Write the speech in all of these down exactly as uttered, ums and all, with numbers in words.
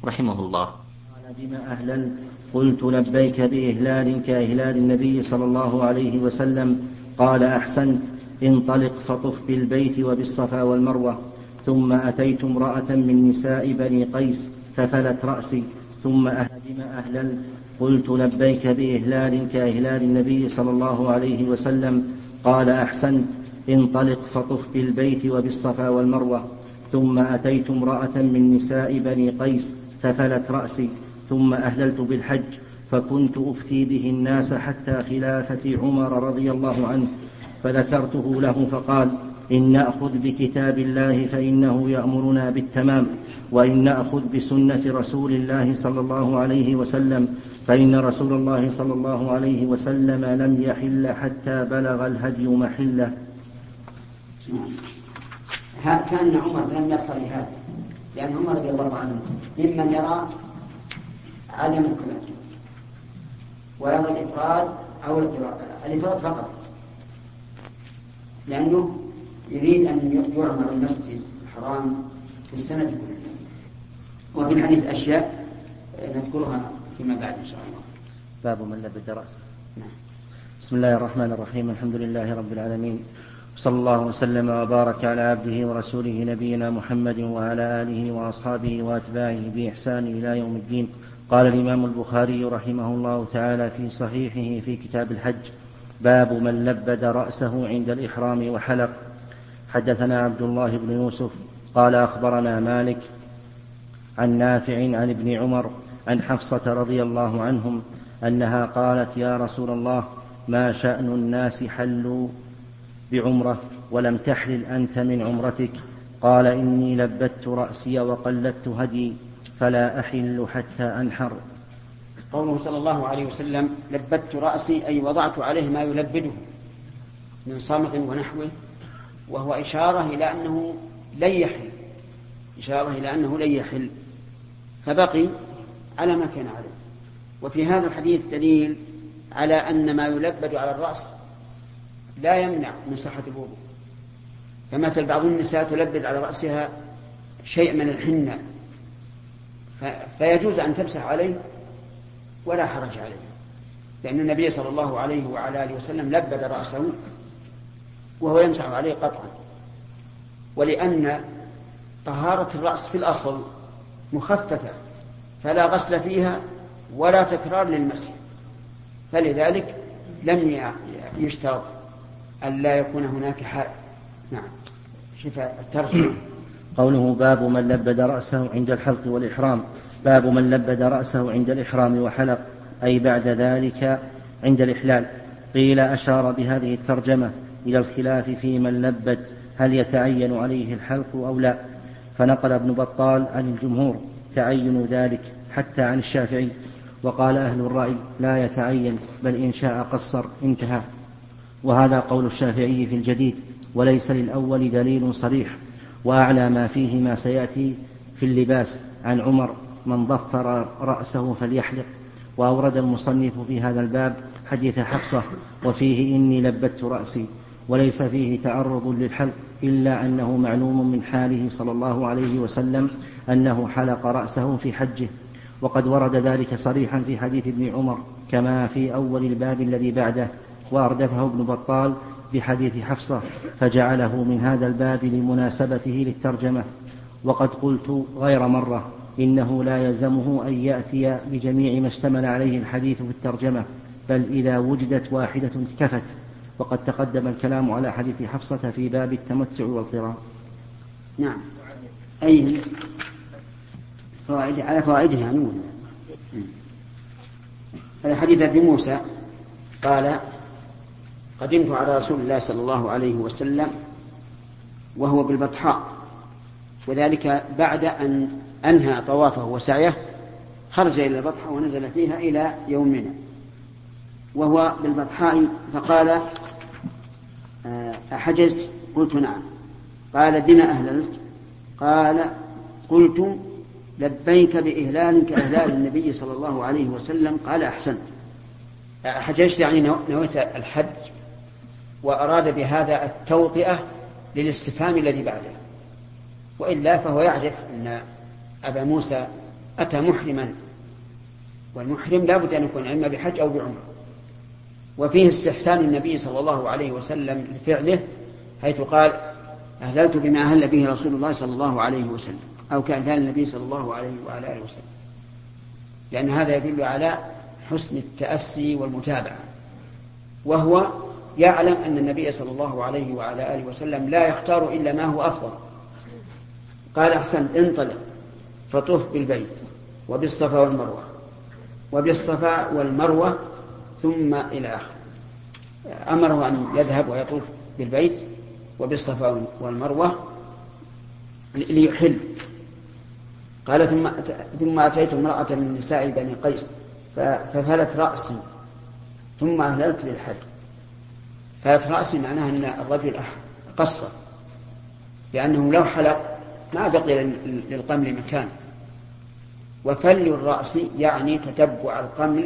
رحمه الله. قال بما أهللت؟ قلت لبيك بإهلال كإهلال النبي صلى الله عليه وسلم. قال أحسنت، انطلق فطف بالبيت وبالصفا والمروة. ثم أتيت امرأة من نساء بني قيس ففلت رأسي. ثم أهل بما أهللت؟ قلت لبيك بإهلال كإهلال النبي صلى الله عليه وسلم. قال أحسنت، انطلق فطف بالبيت وبالصفا والمروة. ثم أتيت امرأة من نساء بني قيس ففلت رأسي. ثم أهللت بالحج فكنت أفتي به الناس حتى خلافة عمر رضي الله عنه، فذكرته له فقال: إن نأخذ بكتاب الله فإنه يأمرنا بالتمام، وإن نأخذ بسنة رسول الله صلى الله عليه وسلم فإن رسول الله صلى الله عليه وسلم لم يحل حتى بلغ الهدي محله. كان عمر لم يقتضي هذا، لأن عمر رضي الله عنه ممن يرى عدم التمتع ويرى الإفراد أو الإفراد فقط، لأنه يريد أن يعمر المسجد الحرام في السنة كلها. وفي الحديث أشياء نذكرها فيما بعد إن شاء الله. باب من لبد رأسه. نعم. بسم الله الرحمن الرحيم، الحمد لله رب العالمين، صلى الله وسلم وبارك على عبده ورسوله نبينا محمد وعلى آله وأصحابه وأتباعه بإحسان إلى يوم الدين. قال الإمام البخاري رحمه الله تعالى في صحيحه في كتاب الحج: باب من لبد رأسه عند الإحرام وحلق. حدثنا عبد الله بن يوسف قال أخبرنا مالك عن نافع عن ابن عمر عن حفصة رضي الله عنهم أنها قالت: يا رسول الله، ما شأن الناس حلوا بعمرة ولم تحلل أنت من عمرتك؟ قال: إني لبدت رأسي وقلدت هدي فلا أحل حتى أنحر. قوله صلى الله عليه وسلم لبدت رأسي أي وضعت عليه ما يلبده من صمغ ونحوه، وهو إشارة إلى أنه لن يحل إشارة إلى أنه لن يحل فبقي على ما كان عليه. وفي هذا الحديث دليل على أن ما يلبد على الرأس لا يمنع من صحة الوضوء. فمثل بعض النساء تلبد على رأسها شيء من الحنة فيجوز أن تمسح عليه ولا حرج عليه، لأن النبي صلى الله عليه وعلى آله وسلم لبد رأسه وهو يمسح عليه قطعا. ولأن طهارة الرأس في الأصل مخففة فلا غسل فيها ولا تكرار للمسح، فلذلك لم يشترط أن لا يكون هناك حال. نعم. شوف الترجمة. قوله باب من لبد رأسه عند الحلق والإحرام. باب من لبد رأسه عند الإحرام وحلق، أي بعد ذلك عند الإحلال. قيل أشار بهذه الترجمة إلى الخلاف في من لبد هل يتعين عليه الحلق أو لا، فنقل ابن بطال عن الجمهور تعين ذلك حتى عن الشافعي، وقال أهل الرأي لا يتعين بل إن شاء قصر انتهى. وهذا قول الشافعي في الجديد، وليس للأول دليل صريح. وأعلى ما فيه ما سيأتي في اللباس عن عمر: من ضفر رأسه فليحلق. وأورد المصنف في هذا الباب حديث حفصة وفيه إني لبدت رأسي، وليس فيه تعرض للحلق، إلا أنه معلوم من حاله صلى الله عليه وسلم أنه حلق رأسه في حجه، وقد ورد ذلك صريحا في حديث ابن عمر كما في أول الباب الذي بعده. وأردفه ابن بطال بحديث حفصة فجعله من هذا الباب لمناسبته للترجمة. وقد قلت غير مرة إنه لا يلزمه أن يأتي بجميع ما اشتمل عليه الحديث في الترجمة، بل إذا وجدت واحدة كفت. وقد تقدم الكلام على حديث حفصة في باب التمتع والقران. نعم. أي فوائد على فوائده يعني. هذا حديث أبي موسى قال: قدمت على رسول الله صلى الله عليه وسلم وهو بالبطحاء، وذلك بعد أن أنهى طوافه وسعيه خرج إلى البطحاء ونزل فيها إلى يومنا وهو بالبطحاء، فقال: أحججت؟ قلت نعم. قال: بما أهللت؟ قال: قلت لبيك بإهلال كإهلال النبي صلى الله عليه وسلم. قال: أحسنت. حججت يعني نويت الحج، وأراد بهذا التوطئة للاستفهام الذي بعده، وإلا فهو يعرف أن أبا موسى أتى محرما، والمحرم لا بد أن يكون إما بحج أو بعمرة. وفيه استحسان النبي صلى الله عليه وسلم لفعله، حيث قال أهللت بما أهل به رسول الله صلى الله عليه وسلم، أو كأهلال النبي صلى الله عليه وعلى آله وسلم، لأن هذا يدل على حسن التأسي والمتابعة. وهو يعلم أن النبي صلى الله عليه وعلى آله وسلم لا يختار إلا ما هو أفضل. قال أحسنت، انطلق فطف بالبيت وبالصفا والمروة، وبالصفا والمروة ثم إلى آخر. أمره أن يذهب ويطوف بالبيت وبالصفا والمروة ليحل. قال ثم ثم أتيت امرأة من نساء بني قيس ففلت رأسي ثم أهللت بالحج. فلت رأسي معناها أن الرجل قصر، لأنه لو حلق ما بقي للقمل مكان. وفل الرأس يعني تتبع القمل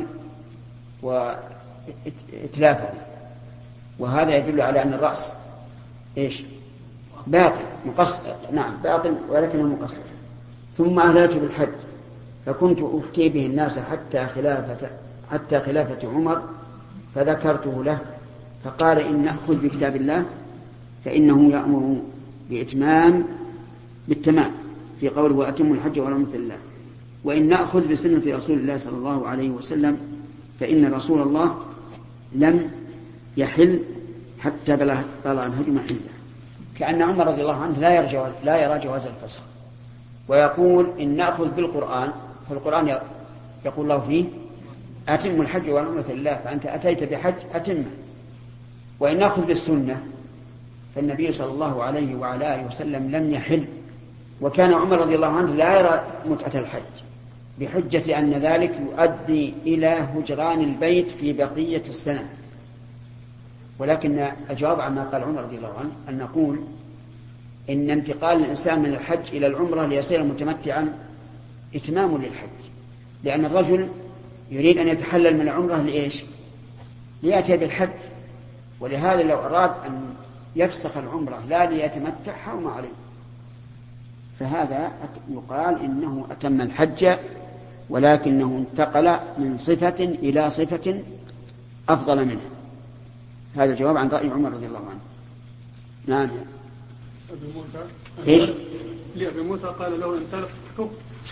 وإتلافه، وهذا يدل على أن الرأس إيش؟ باقي مقصر، نعم باقي ولكنه مقصر. ثم أهللت بالحج فكنت أفتي به الناس حتى خلافة حتى خلافة عمر، فذكرته له فقال إن نأخذ بكتاب الله فإنه يأمر بإتمام بالتمام في قوله وأتم الحج والعمرة لله، وإن نأخذ بسنة رسول الله صلى الله عليه وسلم فإن رسول الله لم يحل حتى بلغ الهدي محله. كأن عمر رضي الله عنه لا يرى لا يرى جواز الفسخ، ويقول إن نأخذ بالقرآن، فالقرآن يقول الله فيه أتم الحج والعمرة لله، فأنت أتيت بحج أتمه. وإن نأخذ بالسنة فالنبي صلى الله عليه وعلى آله وسلم لم يحل، وكان عمر رضي الله عنه لا يرى متعة الحج بحجة أن ذلك يؤدي إلى هجران البيت في بقية السنة. ولكن الجواب عما قال عمر رضي الله عنه أن نقول إن انتقال الإنسان من الحج إلى العمرة ليصير متمتعا إتمام للحج، لأن الرجل يريد أن يتحلل من العمرة لإيش؟ ليأتي بالحج، ولهذا لو أراد أن يفسخ العمرة لا ليتمتع حرم عليه. فهذا يقال إنه أتم الحج، ولكنه انتقل من صفة إلى صفة أفضل منها. هذا الجواب عن رأي عمر رضي الله عنه. نعم. أبي موسى إيش؟ لأبي موسى قال له انطلق طف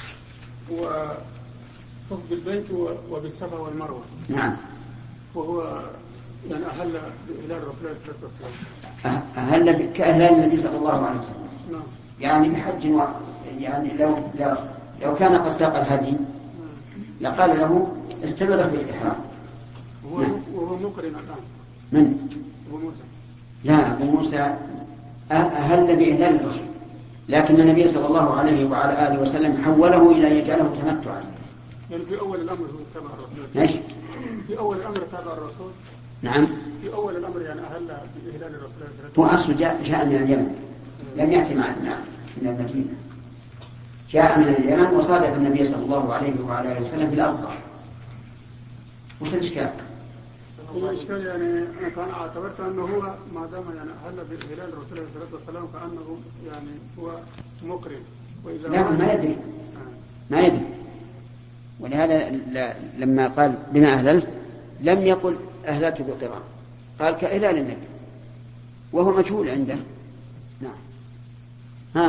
وطف بالبيت وبالصفا والمروة. نعم. وهو يعني أهل بإهلال رسول الله صلى الله عليه وسلم. أهل كأهلال النبي صلى الله عليه وسلم. نعم. يعني بحج و... يعني لو لو, لو كان قد ساق الهدي لقال له استمر في الإحرام. وهو نعم. وهو مقرن الآن. من؟ أبو موسى. لا، أبو موسى أهل بإهلال الرسول، لكن النبي صلى الله عليه وعلى آله وسلم حوله إلى أن يجعله تمتعا. يعني في أول الأمر هو تابع الرسول. ماشي. في أول الأمر تابع الرسول. نعم. في أول الأمر يعني أهل بإهلال الرسول. هو أصله جاء, جاء من اليمن، لم يأتي معنا من المدينة، جاء من اليمن وصادف النبي صلى الله عليه وعلى آله وسلم في الأرض. وش الإشكال؟ الإشكال يعني أنا كان اعتبرت أنه هو ما دام يعني أهل بإهلال الرسول عليه الصلاة والسلام كأنه يعني هو مقرن. وإذا لا، ما يدري ما يدري ولهذا لما قال بما أهللت لم يقل أهللت بالقران، قال كإهلال النبي وهو مجهول عنده. نعم. ها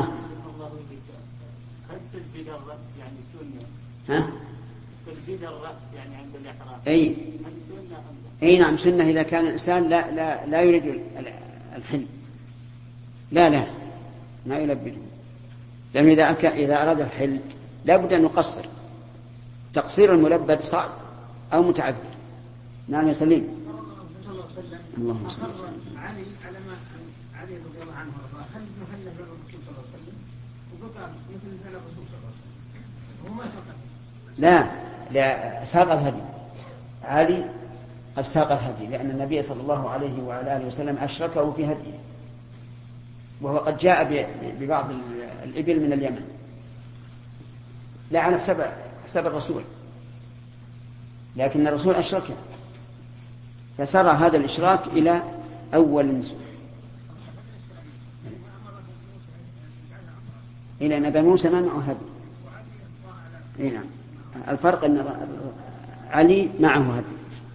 هل تسجيل الرأس يعني سنة؟ ها تسجيل الرأس يعني عند الإحرام أي هل سنة أم أي نعم سنة إذا كان الإنسان لا لا لا يريد الحل، لا لا ما يلبده، لأنه إذا أك... إذا أراد الحل لا بد أن يقصر. تقصير الملبد صعب أو متعذر. نعم يا سليم. اللهم صل علي على ما علي رضي الله عنه وارضاه هل محله للرسول صلى الله عليه وسلم وبقى مثل فعل الرسول صلى الله عليه وسلم وما سقط. لا لا ساق الهدي. علي قد ساق الهدي لأن النبي صلى الله عليه وعلى آله وسلم أشركه في هديه، وهو قد جاء ببعض الإبل من اليمن لا على حسب حسب الرسول، لكن الرسول أشركه فسرى هذا الإشراك إلى أول النسوء إلى أن أبا موسى ما معه هدي. اي نعم. الفرق ان علي معه هدي.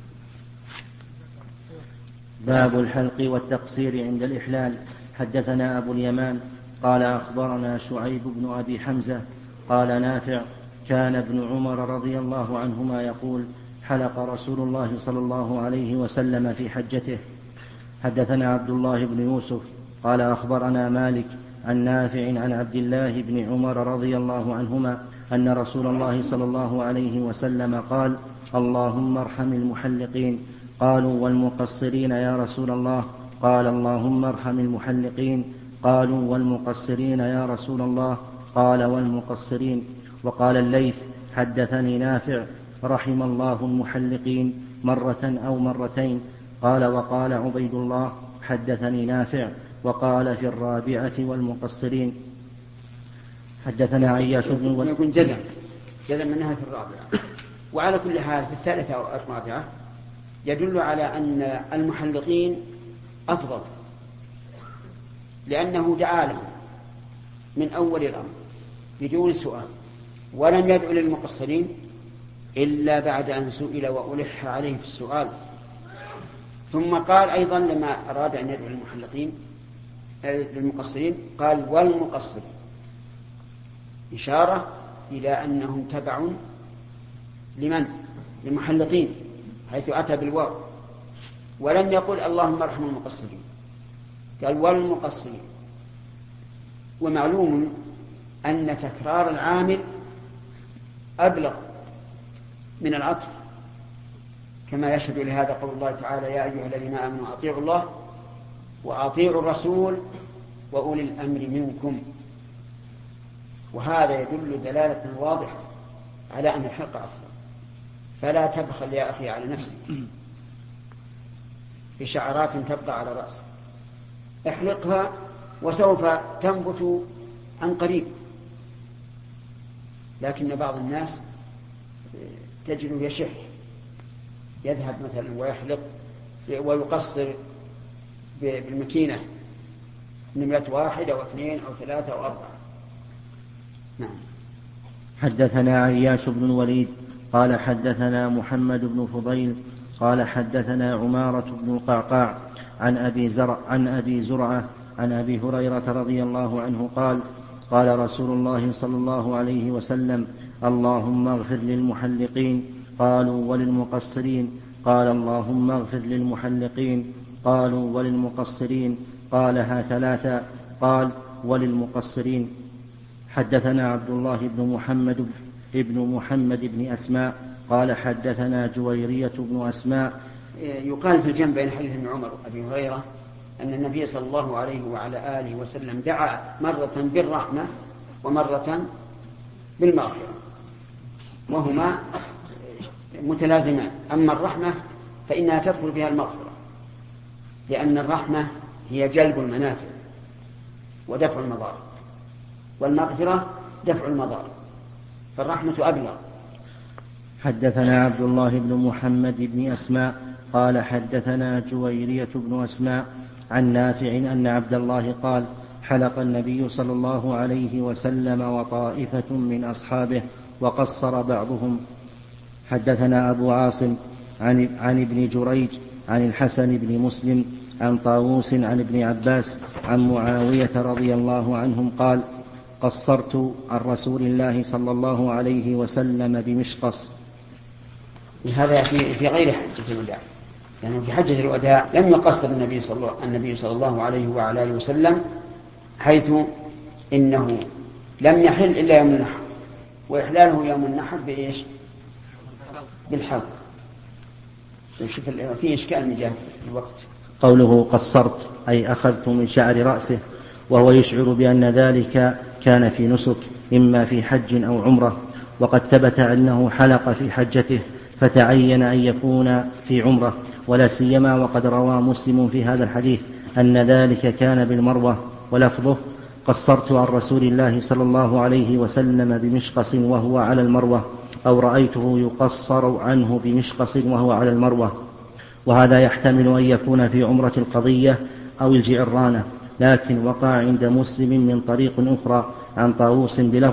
باب الحلق والتقصير عند الإحلال. حدثنا أبو اليمان قال أخبرنا شعيب بن أبي حمزة قال نافع كان ابن عمر رضي الله عنهما يقول حلق رسول الله صلى الله عليه وسلم في حجته. حدثنا عبد الله بن يوسف قال أخبرنا مالك عن نافع عن عبد الله بن عمر رضي الله عنهما أن رسول الله صلى الله عليه وسلم قال اللهم ارحم المحلقين. قالوا والمقصرين يا رسول الله؟ قال اللهم ارحم المحلقين. قالوا والمقصرين يا رسول الله؟ قال والمقصرين. وقال الليث حدثني نافع رحم الله المحلقين مرة أو مرتين. قال وقال عبيد الله حدثني نافع وقال في الرابعة والمقصرين. حدثنا عياش بن يكون جزم جزم منها في الرابعة. وعلى كل حال في الثالثة أو الرابعة يدل على أن المحلقين أفضل، لأنه دعا لهم من أول الأمر بدون سؤال، ولم يدعو للمقصرين إلا بعد أن سئل وألح عليه في السؤال. ثم قال أيضا لما أراد أن يدعو للمحلقين للمقصرين قال والمقصرين، إشارة إلى أنهم تبع لمن؟ للمحلقين، حيث أتى بالواو، ولم يقل اللهم ارحم المقصرين، قال والمقصرين. ومعلوم أن تكرار العامل أبلغ من العطف، كما يشهد لهذا قول الله تعالى يا أيها الذين آمنوا أطيعوا الله وأطيعوا الرسول وأولي الأمر منكم. وهذا يدل دلالة واضحة على أن الحلق أفضل. فلا تبخل يا أخي على نفسك بشعرات تبقى على رأسك، احلقها وسوف تنبت عن قريب. لكن بعض الناس تجده يشح، يذهب مثلا ويحلق ويقصر بالمكينة نمرة واحدة واثنين أو ثلاثة أو أربعة. نعم. حدثنا عياش بن الوليد قال حدثنا محمد بن فضيل قال حدثنا عمارة بن القعقاع عن أبي زرع عن أبي زرعة عن أبي هريرة رضي الله عنه قال قال رسول الله صلى الله عليه وسلم اللهم اغفر للمحلقين. قالوا وللمقصرين؟ قال اللهم اغفر للمحلقين. قالوا وللمقصرين؟ قالها ثلاثا. قال وللمقصرين. حدثنا عبد الله بن محمد ابن محمد بن أسماء قال حدثنا جويرية بن أسماء. يقال في الجمع بين حديث ابن عمر وأبي هريرة أن النبي صلى الله عليه وعلى آله وسلم دعا مرة بالرحمة ومرة بالمغفرة، وهما متلازمان. أما الرحمة فإنها تدخل فيها المغفرة، لأن الرحمة هي جلب المنافع ودفع المضار، والمغفرة دفع المضار، فالرحمة أبلغ. حدثنا عبد الله بن محمد بن أسماء قال حدثنا جويرية بن أسماء عن نافع أن عبد الله قال حلق النبي صلى الله عليه وسلم وطائفة من أصحابه وقصر بعضهم. حدثنا أبو عاصم عن, عن ابن جريج عن الحسن بن مسلم عن طاووس عن ابن عباس عن معاوية رضي الله عنهم قال قصرت عن رسول الله صلى الله عليه وسلم بمشقص. هذا في في غير حجة الوداع، يعني في حجة الوداع لم يقصر النبي صلى الله النبي صلى الله عليه وعلى اله وسلم، حيث انه لم يحل الا يوم النحر، واحلاله يوم النحر بايش؟ بالحلق. شوف في اشكال مجاه الوقت. قوله قصرت أي أخذت من شعر رأسه، وهو يشعر بأن ذلك كان في نسك إما في حج أو عمرة، وقد ثبت أنه حلق في حجته فتعين أن يكون في عمرة، ولا سيما وقد روى مسلم في هذا الحديث أن ذلك كان بالمروة، ولفظه قصرت عن رسول الله صلى الله عليه وسلم بمشقص وهو على المروة، أو رأيته يقصر عنه بمشقص وهو على المروة. وهذا يحتمل أن يكون في عمرة القضية أو الجعرانة، لكن وقع عند مسلم من طريق أخرى عن طاووس بلفظ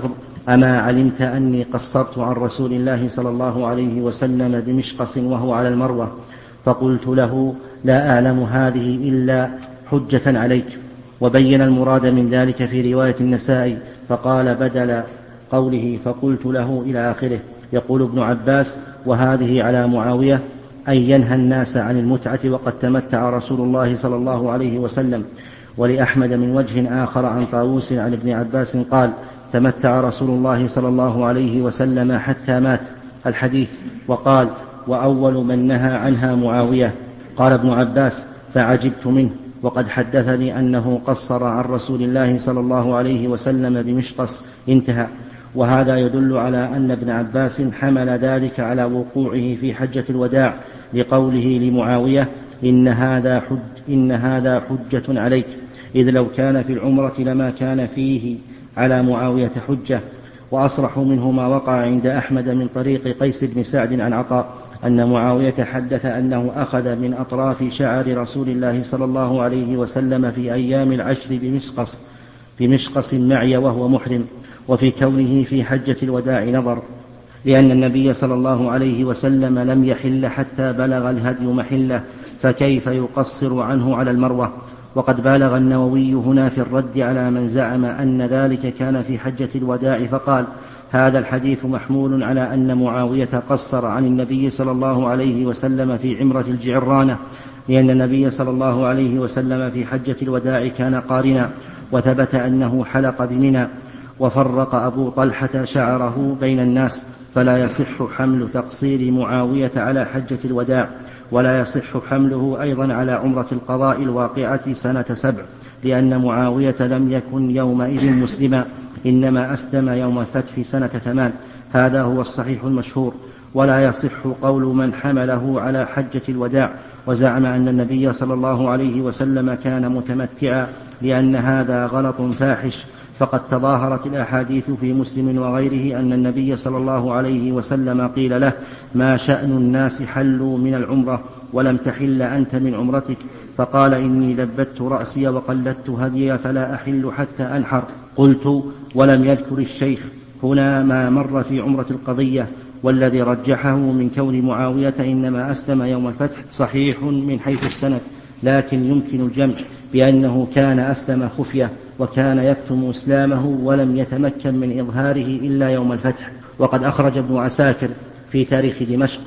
أما علمت أني قصرت عن رسول الله صلى الله عليه وسلم بمشقص وهو على المروة؟ فقلت له لا أعلم هذه إلا حجة عليك. وبين المراد من ذلك في رواية النسائي فقال بدل قوله فقلت له إلى آخره. يقول ابن عباس وهذه على معاوية أن ينهى الناس عن المتعة وقد تمتع رسول الله صلى الله عليه وسلم. ولأحمد من وجه آخر عن طاووس عن ابن عباس قال تمتع رسول الله صلى الله عليه وسلم حتى مات الحديث. وقال وأول من نهى عنها معاوية. قال ابن عباس فعجبت منه وقد حدثني أنه قصر عن رسول الله صلى الله عليه وسلم بمشقص انتهى. وهذا يدل على أن ابن عباس حمل ذلك على وقوعه في حجة الوداع لقوله لمعاوية إن هذا, حج إن هذا حجة عليك، إذ لو كان في العمرة لما كان فيه على معاوية حجة. وأصرح منه ما وقع عند أحمد من طريق قيس بن سعد عن عطاء أن معاوية حدث أنه أخذ من أطراف شعر رسول الله صلى الله عليه وسلم في أيام العشر بمشقص, بمشقص معي وهو محرم. وفي كونه في حجة الوداع نظر، لأن النبي صلى الله عليه وسلم لم يحل حتى بلغ الهدي محله، فكيف يقصر عنه على المروة؟ وقد بالغ النووي هنا في الرد على من زعم أن ذلك كان في حجة الوداع فقال هذا الحديث محمول على أن معاوية قصر عن النبي صلى الله عليه وسلم في عمرة الجعرانة، لأن النبي صلى الله عليه وسلم في حجة الوداع كان قارنا، وثبت أنه حلق بمنى. وفرق أبو طلحة شعره بين الناس، فلا يصح حمل تقصير معاوية على حجة الوداع، ولا يصح حمله أيضا على عمرة القضاء الواقعة سنة سبع، لأن معاوية لم يكن يومئذ مسلما، إنما أسلم يوم الفتح سنة ثمان. هذا هو الصحيح المشهور. ولا يصح قول من حمله على حجة الوداع وزعم أن النبي صلى الله عليه وسلم كان متمتعا، لأن هذا غلط فاحش. فقد تظاهرت الأحاديث في مسلم وغيره أن النبي صلى الله عليه وسلم قيل له ما شأن الناس حلوا من العمرة ولم تحل أنت من عمرتك؟ فقال إني لبت رأسي وقلدت هدي فلا أحل حتى أنحر. قلت ولم يذكر الشيخ هنا ما مر في عمرة القضية، والذي رجحه من كون معاوية إنما أسلم يوم الفتح صحيح من حيث السند، لكن يمكن الجمع بأنه كان أسلم خفية وكان يكتم إسلامه ولم يتمكن من إظهاره إلا يوم الفتح. وقد أخرج ابن عساكر في تاريخ دمشق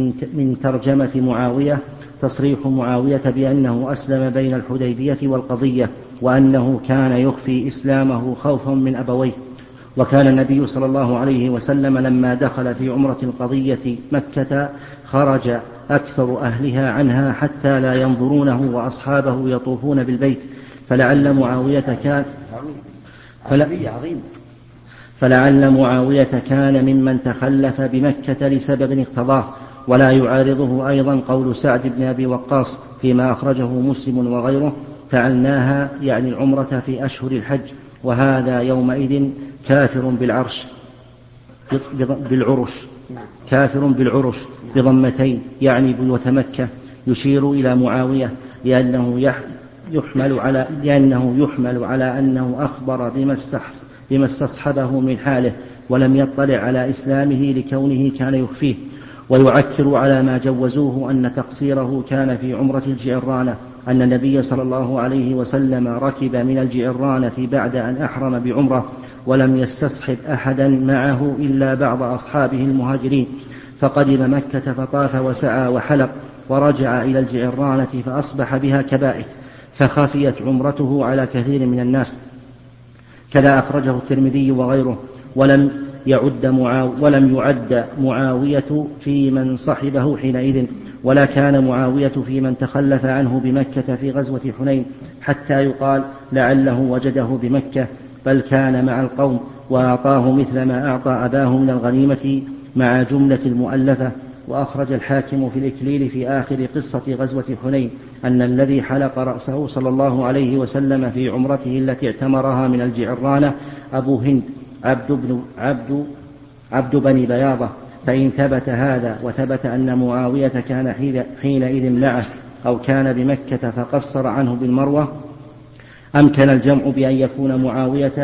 من ترجمة معاوية تصريح معاوية بأنه أسلم بين الحديبية والقضية، وأنه كان يخفي إسلامه خوفا من أبويه. وكان النبي صلى الله عليه وسلم لما دخل في عمرة القضية مكة خرج أكثر أهلها عنها حتى لا ينظرونه وأصحابه يطوفون بالبيت، فلعل معاوية كان فلعل معاوية كان ممن تخلف بمكة لسبب اقتضاه. ولا يعارضه أيضا قول سعد بن أبي وقاص فيما أخرجه مسلم وغيره فعلناها يعني العمرة في أشهر الحج، وهذا يومئذ كافر بالعرش بالعرش كافر بالعرش بضمتين يعني بيوت مكة، يشير إلى معاوية لأنه يحمل على لأنه يحمل على أنه أخبر بما استصحبه من حاله ولم يطلع على إسلامه لكونه كان يخفيه. ويعكر على ما جوزوه أن تقصيره كان في عمرة الجعرانة، أن النبي صلى الله عليه وسلم ركب من الجعرانة بعد أن أحرم بعمرة ولم يستصحب أحدا معه إلا بعض أصحابه المهاجرين، فقدم مكة فطاف وسعى وحلق ورجع إلى الجعرانة فأصبح بها كبائت، فخفيت عمرته على كثير من الناس. كذا أخرجه الترمذي وغيره. ولم يعد معاو ولم يعد معاوية في من صحبه حينئذ، ولا كان معاوية في من تخلف عنه بمكة في غزوة حنين حتى يقال لعله وجده بمكة، بل كان مع القوم وأعطاه مثل ما أعطى أباه من الغنيمة مع جملة المؤلفة. وأخرج الحاكم في الإكليل في آخر قصة غزوة حنين أن الذي حلق رأسه صلى الله عليه وسلم في عمرته التي اعتمرها من الجعرانة أبو هند عبد, بن عبد, عبد بني بياضة. فإن ثبت هذا وثبت أن معاوية كان حينئذ معه أو كان بمكة فقصر عنه بالمروة، أمكن الجمع بأن يكون معاوية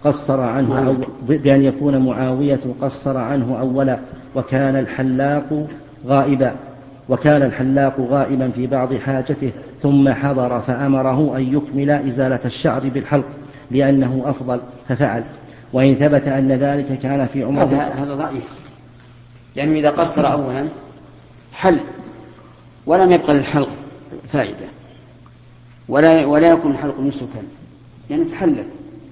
قصر عنه أو بأن يكون معاوية قصر عنه أولا وكان الحلاق غائبا وكان الحلاق غائبا في بعض حاجته ثم حضر فأمره أن يكمل إزالة الشعر بالحلق لأنه أفضل ففعل. وإن ثبت أن ذلك كان في عمره هذا, هذا ضعيف، لأنه إذا قصر أولا حل ولم يبقى للحلق فائدة ولا, ولا يكون الحلق نسكا يعني تحلل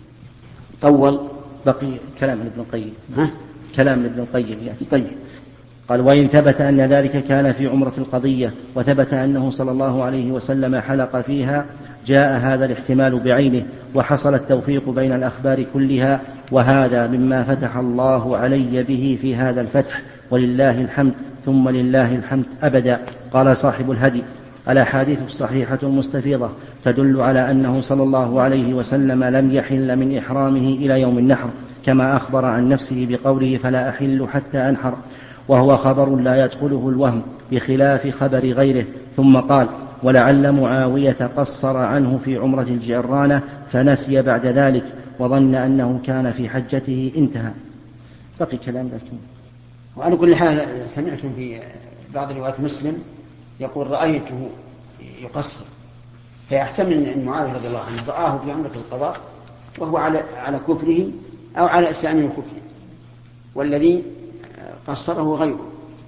طول. بقي كلام ابن القيم ها؟ كلام ابن القيم يعني. طيب قال وإن ثبت أن ذلك كان في عمرة القضية وثبت أنه صلى الله عليه وسلم حلق فيها جاء هذا الاحتمال بعينه وحصل التوفيق بين الأخبار كلها، وهذا مما فتح الله علي به في هذا الفتح ولله الحمد ثم لله الحمد أبدا. قال صاحب الهدي الأحاديث الصحيحة المستفيضة تدل على أنه صلى الله عليه وسلم لم يحل من إحرامه إلى يوم النحر كما أخبر عن نفسه بقوله فلا أحل حتى أنحر، وهو خبر لا يدخله الوهم بخلاف خبر غيره. ثم قال ولعل معاوية قصر عنه في عمرة الجعرانة فنسي بعد ذلك وظن أنه كان في حجته انتهى. بقي كلام لكن وعلى كل حال سمعت في بعض روايات مسلم يقول رأيته يقصر، فيحتمل أن معاوية رضي الله عنه رآه في عمرة القضاء وهو على على كفره أو على إسلامه وكفره، والذي قصره غيره.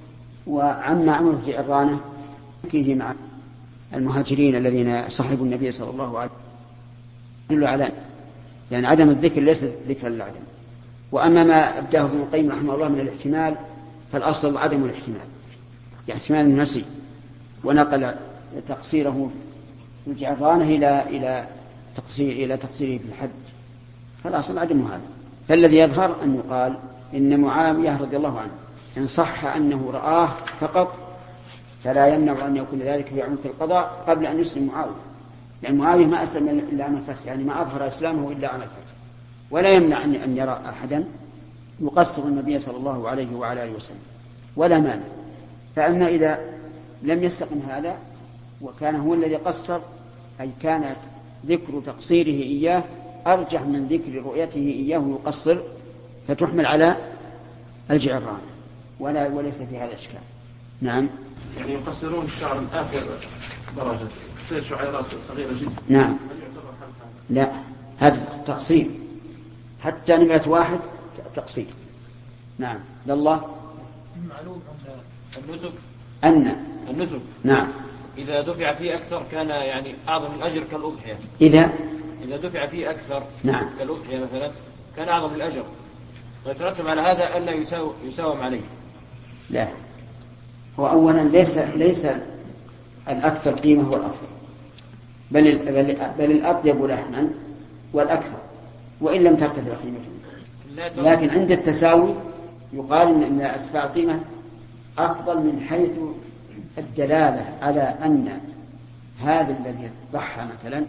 وعما عمرة الجعرانة كيه مع المهاجرين الذين صحبوا النبي صلى الله عليه وسلم يدل على يعني عدم الذكر ليس ذكر للعدم. وأما ما أبداه ابن القيم رحمه الله من الاحتمال فالأصل عدم الاحتمال، يعني احتمال النسي، ونقل تقصيره في الجعرانة إلى إلى تقصير إلى تقصيره في الحج، فالأصل عدم هذا. فالذي يظهر أن يقال إن معاوية رضي الله عنه إن صح أنه رآه فقط فلا يمنع أن يكون ذلك في عمرة القضاء قبل أن يسلم معاوية، لأن معاوية ما أسلم إلا عن الفتح، يعني ما أظهر إسلامه إلا عن الفتح، ولا يمنع أن يرى أحدا يقصر النبي صلى الله عليه وعلى آله وسلم ولا مانع. فأما إذا لم يستقم هذا وكان هو الذي قصر أي كانت ذكر تقصيره إياه أرجح من ذكر رؤيته إياه يقصر فتحمل على الجعران ولا وليس في هذا إشكال. نعم يعني يقصرون الشعر آخر درجة تصير شعيرات صغيرة جدا. نعم لا هذا تقصير حتى نمرة واحد تقصير. نعم لله معلوم أن النسك أن النسك نعم إذا دفع فيه أكثر كان يعني أعظم الأجر كالأضحية. إذا إذا دفع فيه أكثر نعم كالأضحية مثلا كان أعظم الأجر، ويترتب على هذا ألا يساوم, يساوم عليه. لا هو أولا ليس ليس الأكثر قيمة هو الأفضل، بل بل, بل الأطيب لحما والأكثر وإن لم ترتفع قيمته، لكن عند التساوي يقال إن ارتفاع القيمة أفضل من حيث الدلالة على أن هذا الذي ضحى مثلا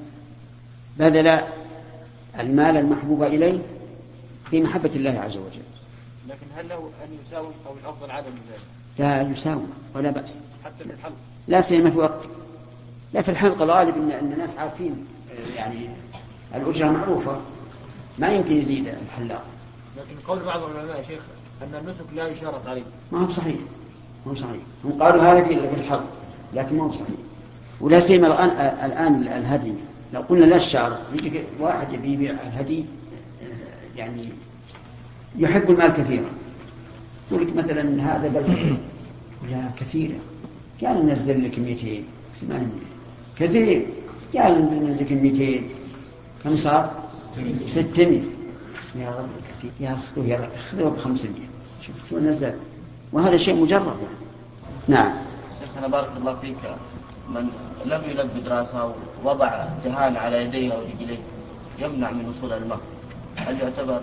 بذل المال المحبوب إليه في محبة الله عز وجل. لكن هل له أن يساوم أو الأفضل عدم ذلك؟ لا يساوم ولا بأس حتى في الحلق، لا سيما في وقت لا في الحلق الغالب إن, إن الناس عارفين يعني الأجرة معروفة ما يمكن يزيد الحلاق. لكن قول بعض العلماء يا شيخ أن النسك لا يشارط عليه. ما هو صحيح ما هو صحيح، هم قالوا هذا في الحلق لكن ما هو صحيح. ولا سيما الآن الآن الهدي لو قلنا لا الشعر يجي واحد يبيع الهدي يعني يحب المال كثيرا يقول لك مثلا هذا بل لا كثيرة قال ننزل لك مئتين ثمانمائة كثير قال ننزل لك مئتين كم صار ستمائة يا رب كثير يا أخذوه يا رب أخذوه بخمسمائة شوف شو نزل وهذا شيء مجرد يعني. نعم شيخنا بارك الله فيك من لم يلبد رأسه ووضع دهان على يديه ورجليه يمنع من وصول الماء هل يعتبر؟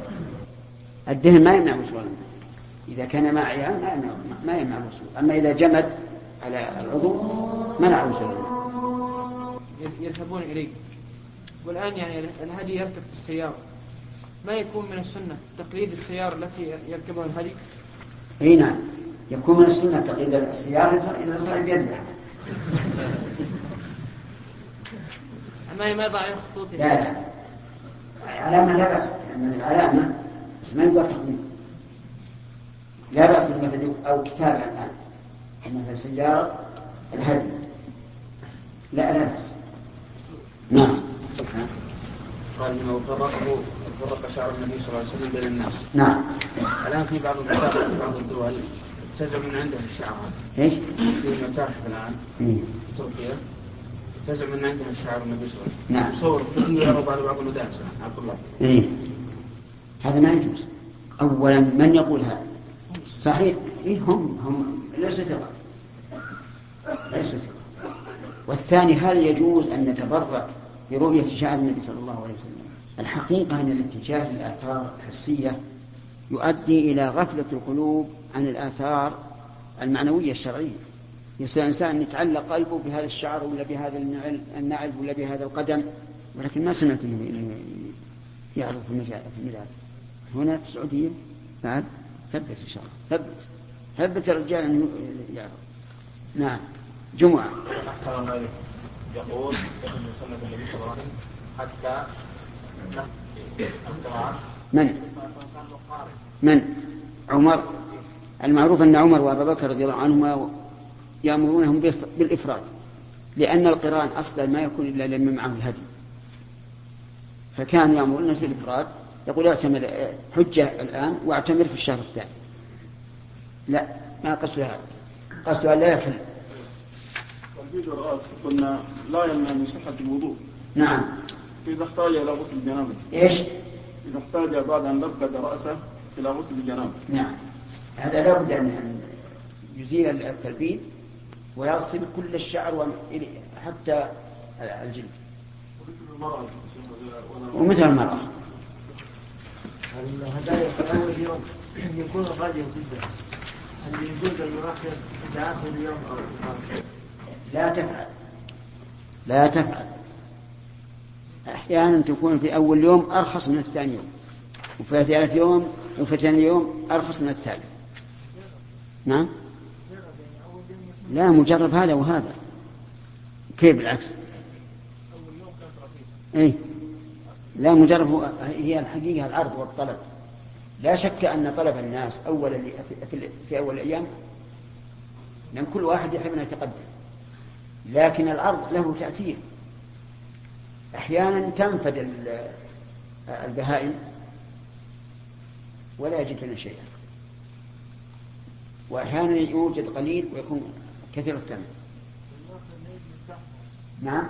الدهن ما يمنع وصول الماء إذا كان معي ما يمنع ما يمنع الوصول، أما إذا جمد على العضو منع وصول الماء. يذهبون إليه والآن يعني الهدي يركب في السيارة ما يكون من السنة تقليد السيارة التي يركبها الهدي؟ أي نعم يكون من السنة تقليد السيارة إذا صار بيده. أما ما يضع خطوط لا لا على ما لا بأس من العلامة بس ما يقدر تقديم. لا بأس بالمثل أو كتابة الآن مثل سيارة الهدي لا لا بأس. نعم. قال إنه فرقه فرق شعر النبي صلى الله عليه وسلم بين الناس. نعم. الآن في بعض البلاد في بعض الدول تزع من عندهم الشعر هذا. إيش؟ في متاحف الآن في تركيا تزع من عندهم الشعر النبي صلى الله عليه وسلم. نعم. صور مثل يعرض على بعض المدارس عبد الله. إيه. هذا ما يجوز. أولا من يقول هذا؟ صحيح. إيه هم هم ليسوا ثقة. ليسوا ثقة. والثاني هل يجوز أن نتبرع برؤية شعر النبي صلى الله عليه وسلم؟ الحقيقة أن الاتجاه للآثار الحسية يؤدي إلى غفلة القلوب عن الآثار المعنوية الشرعية. يصير الإنسان يتعلق قلبه بهذا الشعر ولا بهذا النعل ولا بهذا القدم، ولكن ما سمعت إنه يعرض في الميلاد. هنا في السعودية بعد ثبت إن شاء الله ثبت ثبت الرجال أن يعرض. نعم. جمعة. أحسن الله يقول يخرج من سنة النبي صلى الله عليه وسلم حتى القراءة. من؟ من؟ عمر. المعروف أن عمر وأبا بكر رضي الله عنهما يأمرونهم بالإفراد، لأن القران أصلا ما يكون إلا لمن معه الهدي، فكانوا يأمرون الناس بالإفراد. يقول اعتمر حجة الآن واعتمر في الشهر الثاني. لا، ما قصد هذا، قصد أن لا يحل. تلبيد الرأس قلنا لا يمنع من صحة الوضوء. نعم. إذا احتاج إلى غسل الجنابة. إيش؟ إذا احتاج بعد أن لبد رأسه إلى غسل الجنابة. نعم. هذا لا بد أن يزيل التلبيد ويغسل كل الشعر حتى الجلد. ومثل المرأة. الهدايا في أول يوم يكون غاليا جدا. هل يجوز أن يؤخر إلى آخر يوم أو آخر؟ لا تفعل. لا تفعل. أحيانا تكون في أول يوم أرخص من الثاني يوم، وفي ثالث يوم وفي ثاني يوم أرخص من الثالث. نعم. لا، مجرب هذا وهذا. كيف بالعكس؟ إيه؟ لا، مجرب. هي الحقيقة العرض والطلب. لا شك أن طلب الناس أولا في أول الأيام، لأن كل واحد يحب أن يتقدم، لكن العرض له تأثير. أحيانا تنفد البهائم ولا يجد لنا شيئا، وأحيانا يوجد قليل ويكون كثير الثمن. نعم.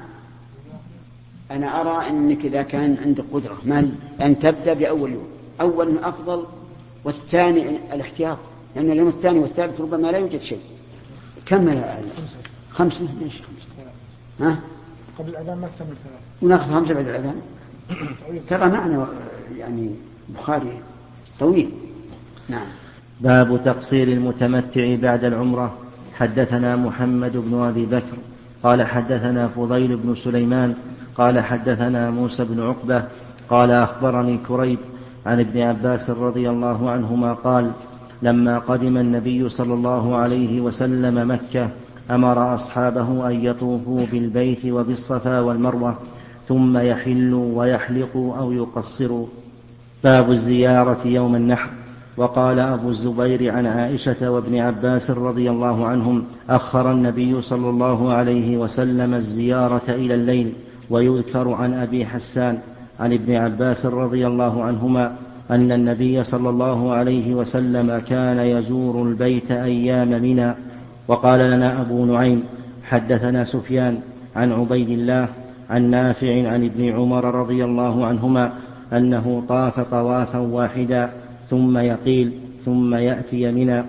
أنا أرى أنك إذا كان عندك قدرة مال أن تبدأ بأول يوم، أول أفضل، والثاني الاحتياط، لأن اليوم الثاني والثالث ربما لا يوجد شيء. كمل خمسة. ليش خمسة؟ ها؟ قبل الأذان ما اكتمل ثلاثة. ونأخذ خمسة بعد الأذان. ترى معنا يعني بخاري طويل. نعم. باب تقصير المتمتع بعد العمرة. حدثنا محمد بن أبي بكر قال حدثنا فضيل بن سليمان قال حدثنا موسى بن عقبة قال أخبرني كريب عن ابن عباس رضي الله عنهما قال لما قدم النبي صلى الله عليه وسلم مكة أمر أصحابه أن يطوفوا بالبيت وبالصفا والمروة ثم يحلوا ويحلقوا أو يقصروا. باب الزيارة يوم النحر. وقال أبو الزبير عن عائشة وابن عباس رضي الله عنهم أخر النبي صلى الله عليه وسلم الزيارة إلى الليل. ويذكر عن أبي حسان عن ابن عباس رضي الله عنهما أن النبي صلى الله عليه وسلم كان يزور البيت أيام منى. وقال لنا أبو نعيم حدثنا سفيان عن عبيد الله عن نافع عن ابن عمر رضي الله عنهما أنه طاف طوافا واحدا ثم يقيل ثم يأتي منى،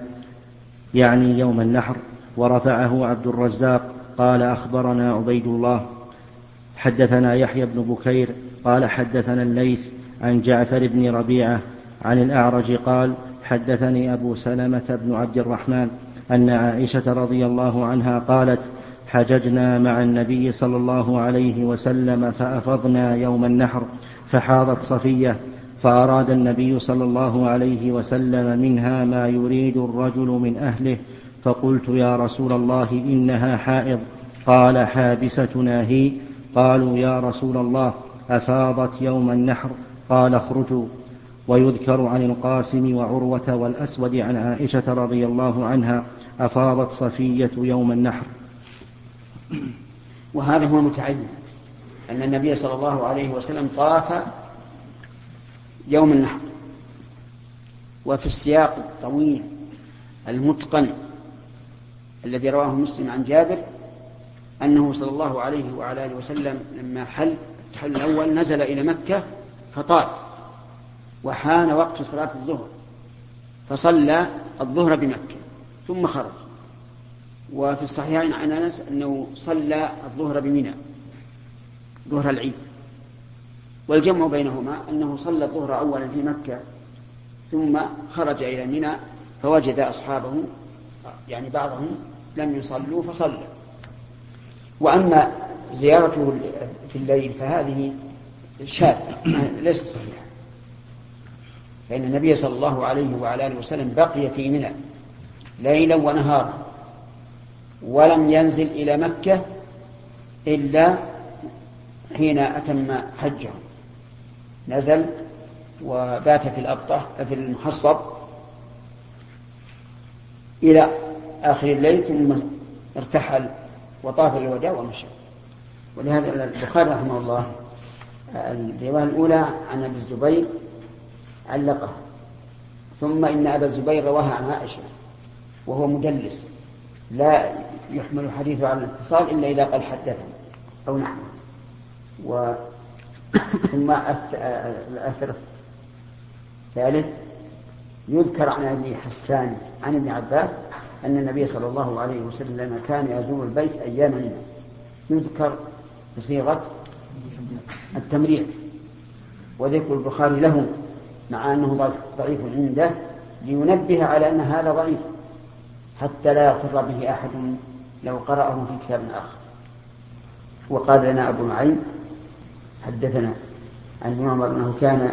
يعني يوم النحر. ورفعه عبد الرزاق قال أخبرنا عبيد الله حدثنا يحيى بن بكير قال حدثنا الليث عن جعفر بن ربيعة عن الأعرج قال حدثني أبو سلمة بن عبد الرحمن أن عائشة رضي الله عنها قالت حججنا مع النبي صلى الله عليه وسلم فأفضنا يوم النحر فحاضت صفية فأراد النبي صلى الله عليه وسلم منها ما يريد الرجل من أهله فقلت يا رسول الله إنها حائض. قال حابستنا هي. قالوا يا رسول الله أفاضت يوم النحر؟ قال اخرجوا. ويذكر عن القاسم وعروة والأسود عن عائشة رضي الله عنها أفاضت صفية يوم النحر. وهذا هو المتعين أن النبي صلى الله عليه وسلم طاف يوم النحر. وفي السياق الطويل المتقن الذي رواه مسلم عن جابر أنه صلى الله عليه وعلى آله وسلم لما حل التحل الأول نزل إلى مكة فطاف، وحان وقت صلاة الظهر فصلى الظهر بمكة ثم خرج. وفي الصحيحين عن أنس أنه صلى الظهر بمنى ظهر العيد، والجمع بينهما أنه صلى الظهر أولا في مكة ثم خرج إلى منى فوجد أصحابه يعني بعضهم لم يصلوا فصلى. وأما زيارته في الليل فهذه شاذة ليست صحيحة، فإن النبي صلى الله عليه وعلى آله وسلم بقي في منى ليلا ونهارا ولم ينزل إلى مكة إلا حين أتم حجه، نزل وبات في الأبطح في المحصب إلى آخر الليل ثم ارتحل وطاف الوداع ومشى. ولهذا البخاري رحمه الله الرواية الأولى عن أبي الزبير علقه، ثم إن أبا الزبير رواها عن عائشة وهو مدلس لا يحمل حديثه على الاتصال إلا إذا قال حدثنا أو نحن. و... ثم الأثر الثالث يذكر عن أبي حسان عن ابن عباس أن النبي صلى الله عليه وسلم كان يزور البيت أيام منى، يذكر بصيغة التمريض، وذكر البخاري له مع أنه ضعيف عنده لينبه على أن هذا ضعيف حتى لا يغتر به أحد لو قرأه في كتاب آخر. وقال لنا أبو معين حدثنا عن ابن عمر أنه كان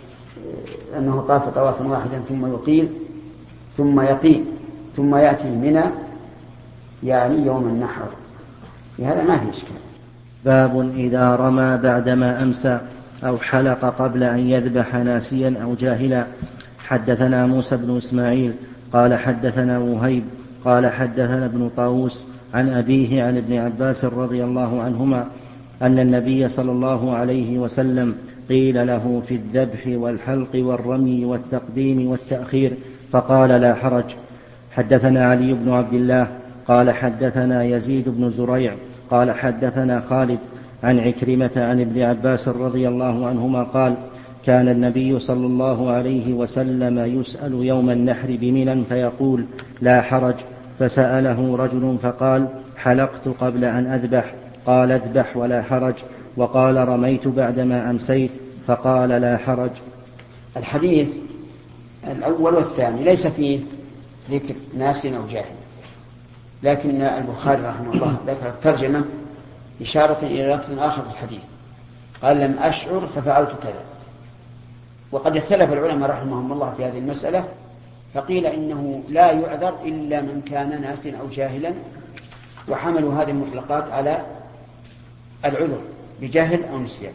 أنه طاف طوافا واحدا ثم يطيل ثم يقيل ثم يأتي منى يعني يوم النحر. في هذا ما في إشكال. باب إذا رمى بعدما أمسى أو حلق قبل أن يذبح ناسيا أو جاهلا. حدثنا موسى بن إسماعيل قال حدثنا وهيب قال حدثنا ابن طاووس عن أبيه عن ابن عباس رضي الله عنهما أن النبي صلى الله عليه وسلم قيل له في الذبح والحلق والرمي والتقديم والتأخير فقال لا حرج. حدثنا علي بن عبد الله قال حدثنا يزيد بن زريع قال حدثنا خالد عن عكرمة عن ابن عباس رضي الله عنهما قال كان النبي صلى الله عليه وسلم يسأل يوم النحر بمنى فيقول لا حرج، فسأله رجل فقال حلقت قبل أن أذبح قال اذبح ولا حرج، وقال رميت بعدما أمسيت فقال لا حرج. الحديث الأول والثاني ليس فيه ذكر ناس أو جاهل، لكن البخاري رحمه الله ذكر الترجمة إشارة إلى لفظ آخر في الحديث قال لم أشعر ففعلت كذا. وقد اختلف العلماء رحمهم الله في هذه المسألة، فقيل إنه لا يعذر إلا من كان ناسيا أو جاهلا، وحملوا هذه المطلقات على العذر بجهل أو نسيان،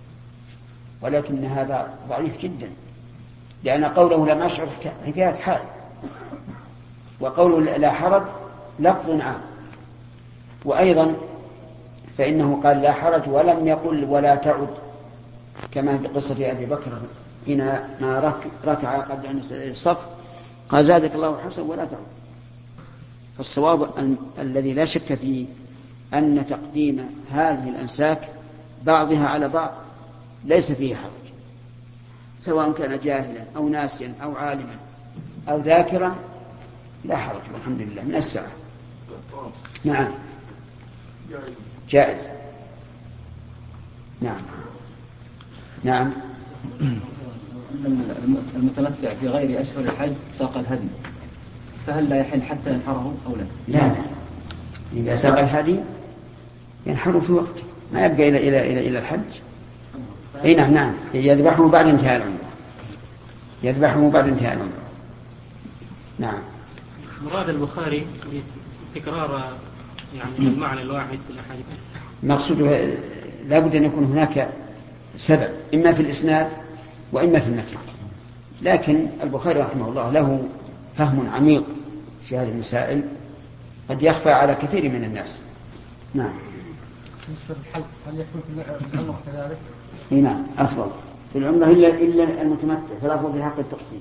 ولكن هذا ضعيف جدا، لأن قوله لم أشعر حكاية حال، وقوله لا حرج لفظ عام. وأيضا فإنه قال لا حرج ولم يقل ولا تعد، كما في قصة أبي بكر حين ما ركع قبل أن يصلي الصف قال زادك الله حسن ولا تعد. فالصواب الذي لا شك فيه أن تقديم هذه الأنساك بعضها على بعض ليس فيه حرج، سواء كان جاهلا أو ناسيا أو عالما أو ذاكرا لا حرج والحمد لله من الساعة. نعم جائز. نعم نعم. المتمتع في غير أشهر الحج ساق الهدي، فهل لا يحل حتى ينحره أو لا؟ لا، إذا ساق الهدي ينحره في وقته، ما يبقى إلى إلى إلى إلى الحج. أي نعم نعم، يذبحه بعد انتهاء العمرة، يذبحه بعد انتهاء العمرة. نعم. مراد البخاري تكرار يعني المعنى الواحد في الأحاديث، مقصوده لا بد أن يكون هناك سبب، إما في الإسناد وإما في المتن. لكن البخاري رحمه الله له فهم عميق في هذه المسائل قد يخفى على كثير من الناس. نعم. بالنسبة للحلق هل يكون في العمرة كذلك؟ نعم أفضل في العمرة إلا إلا المتمتع فالأفضل في حق التقسيم.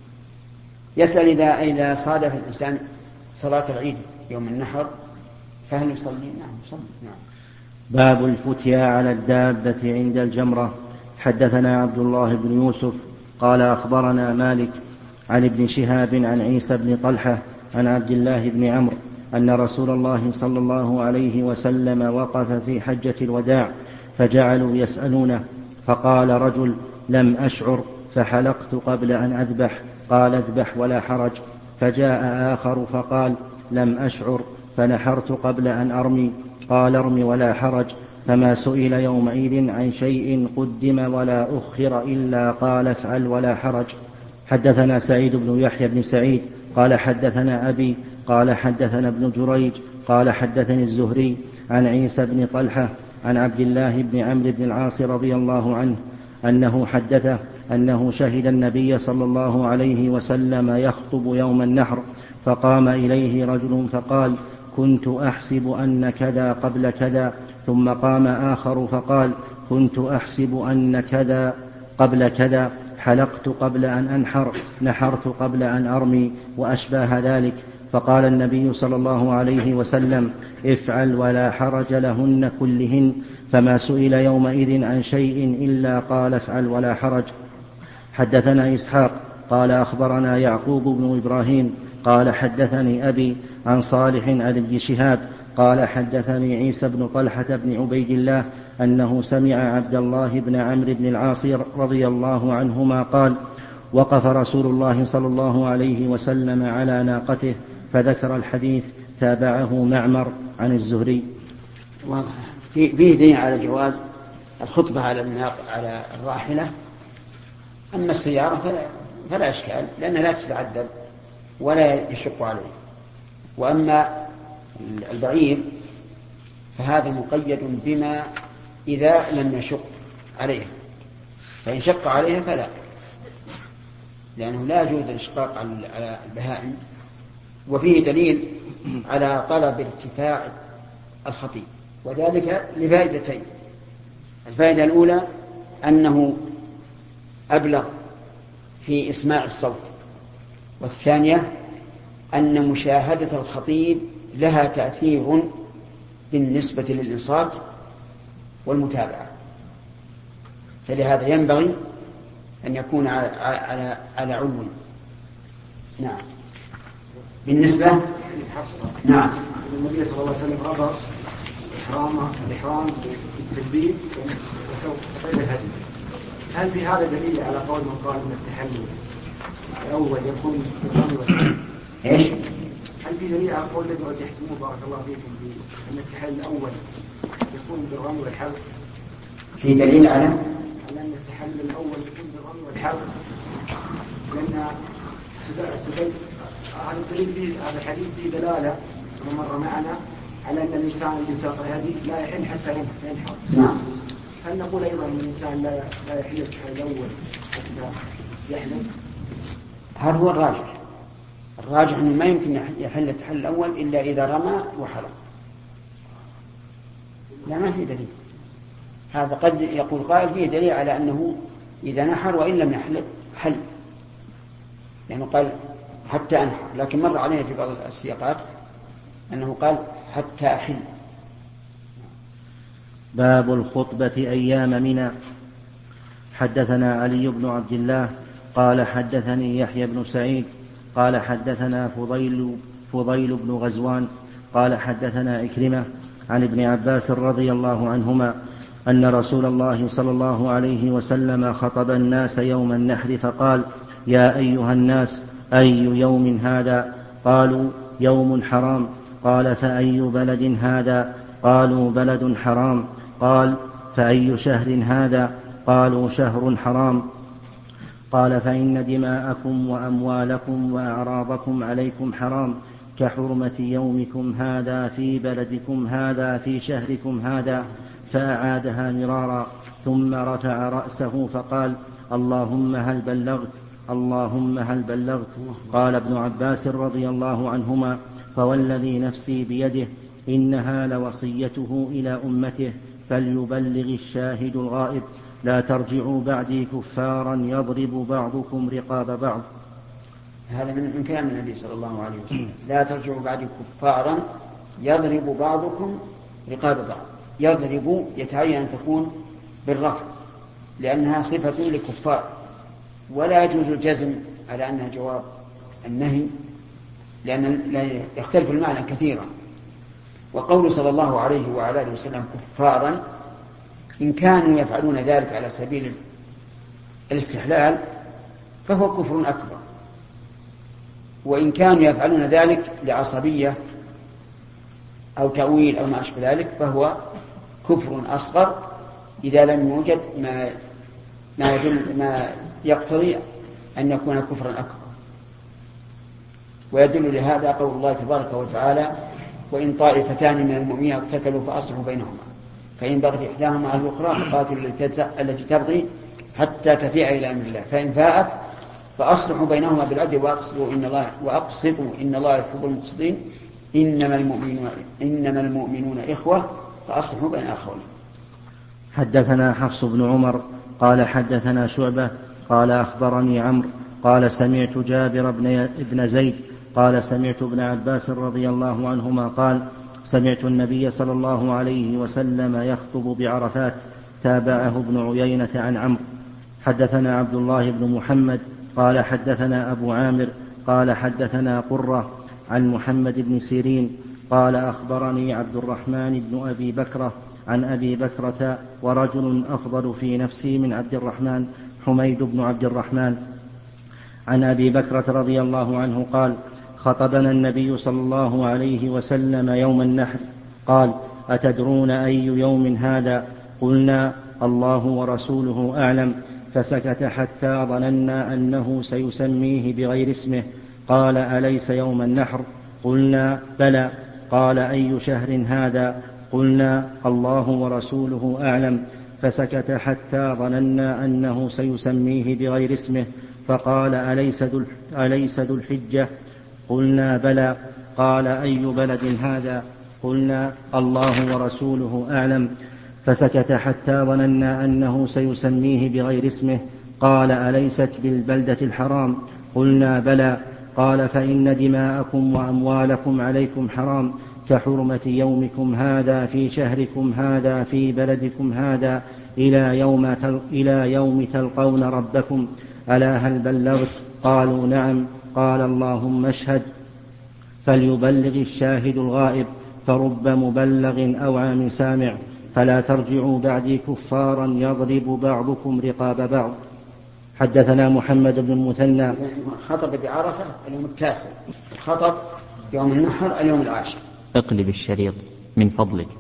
يسأل إذا إذا صادف الإنسان صلاة العيد يوم النحر فهل يصلي؟ نعم يصلي. نعم. باب الفتيا على الدابة عند الجمرة. حدثنا عبد الله بن يوسف قال أخبرنا مالك عن ابن شهاب عن عيسى بن طلحة عن عبد الله بن عمرو أن رسول الله صلى الله عليه وسلم وقف في حجة الوداع فجعلوا يسألونه فقال رجل لم أشعر فحلقت قبل أن أذبح قال اذبح ولا حرج. فجاء آخر فقال لم أشعر فنحرت قبل أن أرمي قال ارم ولا حرج. فما سئل يومئذ عن شيء قدم ولا أخر إلا قال افعل ولا حرج. حدثنا سعيد بن يحيى بن سعيد قال حدثنا أبي قال حدثنا ابن جريج قال حدثني الزهري عن عيسى بن طلحة عن عبد الله بن عمرو بن العاص رضي الله عنه أنه حدثه أنه شهد النبي صلى الله عليه وسلم يخطب يوم النحر فقام إليه رجل فقال كنت أحسب أن كذا قبل كذا. ثم قام آخر فقال كنت أحسب أن كذا قبل كذا حلقت قبل أن أنحر نحرت قبل أن أرمي وأشباه ذلك. فقال النبي صلى الله عليه وسلم افعل ولا حرج لهن كلهن. فما سئل يومئذ عن شيء إلا قال افعل ولا حرج. حدثنا إسحاق قال أخبرنا يعقوب بن إبراهيم قال حدثني أبي عن صالح عن ابن شهاب قال حدثني عيسى بن طلحة بن عبيد الله أنه سمع عبد الله بن عمرو بن العاص رضي الله عنهما قال وقف رسول الله صلى الله عليه وسلم على ناقته فذكر الحديث. تابعه معمر عن الزهري. فيه دليل على جواز الخطبة على الناق على الراحلة. أما السيارة فلا, فلا إشكال لأنها لا تتعذب ولا يشق عليه. وأما البعير فهذا مقيد بما إذا لم يشق عليه، فإن شق عليها فلا، لأنه لا يجوز الإشقاق على البهائم. وفيه دليل على طلب ارتفاع الخطيب، وذلك لفائدتين. الفائدة الأولى أنه أبلغ في إسماع الصوت، والثانية أن مشاهدة الخطيب لها تأثير بالنسبة للإنصات والمتابعة، فلهذا ينبغي أن يكون على, على, على علو. نعم. بالنسبة نعم النبي صلى الله عليه وسلم ربط إحرامه الإحرام بالتكبير وسوف الهدي. هل في هذا دليل على قول من قال أن التحلل الأول يكون بالرمي والحلق؟ إيش؟ هل في دليل على قول الذي رجحتموه بارك الله فيكم أن التحلل الأول يكون بالرمي والحلق؟ في دليل على على أن التحلل الأول يكون بالرمي والحلق، لأن السبيل هذا الدليل فيه هذا الحديث فيه دلالة ومر معنا على أن الإنسان اللي ساق الهدي لا يحل حتى ينحر. نعم. هل نقول أيضا أن الإنسان لا لا يحل التحلل الأول حتى يحلم؟ هذا هو الراجح. الراجح أنه ما يمكن يحل التحلل الأول إلا إذا رمى وحلق. لا ما في دليل. هذا قد يقول قائل فيه دليل على أنه إذا نحر وإن لم يحلق حل، لأنه قال حتى أنحر، لكن مر علينا في بعض السياقات أنه قال حتى أحل. باب الخطبة أيام منى. حدثنا علي بن عبد الله قال حدثني يحيى بن سعيد قال حدثنا فضيل, فضيل بن غزوان قال حدثنا عكرمة عن ابن عباس رضي الله عنهما أن رسول الله صلى الله عليه وسلم خطب الناس يوم النحر فقال يا أيها الناس أي يوم هذا؟ قالوا يوم حرام. قال فأي بلد هذا؟ قالوا بلد حرام. قال فأي شهر هذا؟ قالوا شهر حرام. قال فإن دماءكم وأموالكم وأعراضكم عليكم حرام كحرمة يومكم هذا في بلدكم هذا في شهركم هذا. فأعادها مرارا ثم رفع رأسه فقال اللهم هل بلغت؟ اللهم هل بلغت؟ قال ابن عباس رضي الله عنهما: فوالذي نفسي بيده إنها لوصيته إلى أمته فليبلغ الشاهد الغائب لا ترجعوا بعدي كفارا يضرب بعضكم رقاب بعض. هذا من كلام النبي صلى الله عليه وسلم: لا ترجعوا بعدي كفارا يضرب بعضكم رقاب بعض. يضرب يتعين أن تكون بالرفع لأنها صفة لكفار، ولا يجوز الجزم على أنها جواب النهي لأن يختلف المعنى كثيرا. وقول صلى الله عليه وعلى آله وسلم كفارا، إن كانوا يفعلون ذلك على سبيل الاستحلال فهو كفر أكبر، وإن كانوا يفعلون ذلك لعصبية أو تأويل أو ما أشبه ذلك فهو كفر أصغر إذا لم يوجد ما ما, يدل ما يقتضي أن يكون كفرا أكبر. ويدل لهذا قول الله تبارك وتعالى: وإن طائفتان من المؤمنين اقتتلوا فأصلحوا بينهما فإن بغت إحداهما على الأخرى فقاتلوا التي تبغي حتى تفيء إلى أمر الله فإن فاءت فأصلحوا بينهما بالعدل وأقسطوا إن الله وأقسطوا إن الله يحب المقسطين إنما المؤمنون إنما المؤمنون إخوة فأصلحوا بين أخوين. حدثنا حفص بن عمر قال حدثنا شعبة قال أخبرني عمرو قال سمعت جابر بن زيد قال سمعت ابن عباس رضي الله عنهما قال سمعت النبي صلى الله عليه وسلم يخطب بعرفات. تابعه ابن عيينة عن عمرو. حدثنا عبد الله بن محمد قال حدثنا أبو عامر قال حدثنا قرة عن محمد بن سيرين قال أخبرني عبد الرحمن بن أبي بكرة عن أبي بكرة ورجل أفضل في نفسي من عبد الرحمن حميد بن عبد الرحمن عن أبي بكرة رضي الله عنه قال خطبنا النبي صلى الله عليه وسلم يوم النحر قال أتدرون أي يوم هذا؟ قلنا الله ورسوله أعلم، فسكت حتى ظننا أنه سيسميه بغير اسمه. قال أليس يوم النحر؟ قلنا بلى. قال أي شهر هذا؟ قلنا الله ورسوله أعلم، فسكت حتى ظننا أنه سيسميه بغير اسمه. فقال أليس ذو أليس ذو الحجة؟ قلنا بلى. قال أي بلد هذا؟ قلنا الله ورسوله أعلم، فسكت حتى ظننا أنه سيسميه بغير اسمه. قال أليست بالبلدة الحرام؟ قلنا بلى. قال فإن دماءكم وأموالكم عليكم حرام كحرمة يومكم هذا في شهركم هذا في بلدكم هذا إلى يوم, تل... إلى يوم تلقون ربكم. ألا هل بلغت؟ قالوا نعم. قال اللهم اشهد. فليبلغ الشاهد الغائب، فرب مبلغ أوعى من سامع. فلا ترجعوا بعدي كفارا يضرب بعضكم رقاب بعض. حدثنا محمد بن المثنى. خطب بعرفة اليوم التاسع، خطب يوم النحر اليوم العاشر. اقلب الشريط من فضلك.